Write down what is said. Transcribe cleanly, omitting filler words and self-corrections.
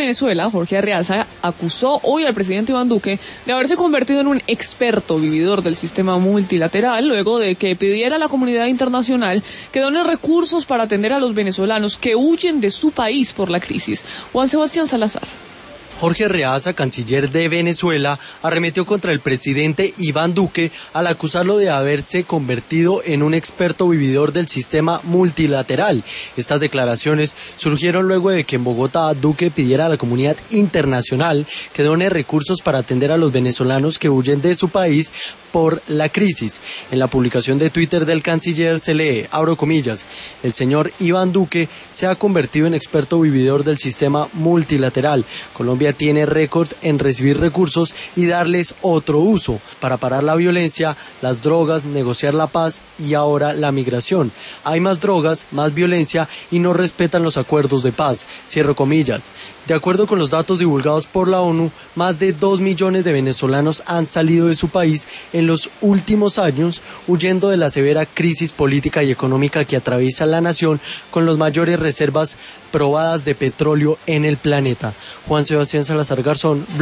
Venezuela, Jorge Arreaza, acusó hoy al presidente Iván Duque de haberse convertido en un experto vividor del sistema multilateral, luego de que pidiera a la comunidad internacional que done recursos para atender a los venezolanos que huyen de su país por la crisis. Juan Sebastián Salazar. Jorge Arreaza, canciller de Venezuela, arremetió contra el presidente Iván Duque al acusarlo de haberse convertido en un experto vividor del sistema multilateral. Estas declaraciones surgieron luego de que en Bogotá Duque pidiera a la comunidad internacional que done recursos para atender a los venezolanos que huyen de su país por la crisis. En la publicación de Twitter del canciller se lee, abro comillas, el señor Iván Duque se ha convertido en experto vividor del sistema multilateral. Colombia tiene récord en recibir recursos y darles otro uso para parar la violencia, las drogas, negociar la paz y ahora la migración. Hay más drogas, más violencia y no respetan los acuerdos de paz. Cierro comillas. De acuerdo con los datos divulgados por la ONU, más de 2 millones de venezolanos han salido de su país en los últimos años, huyendo de la severa crisis política y económica que atraviesa la nación, con las mayores reservas probadas de petróleo en el planeta. Juan Sebastián Salazar Garzón.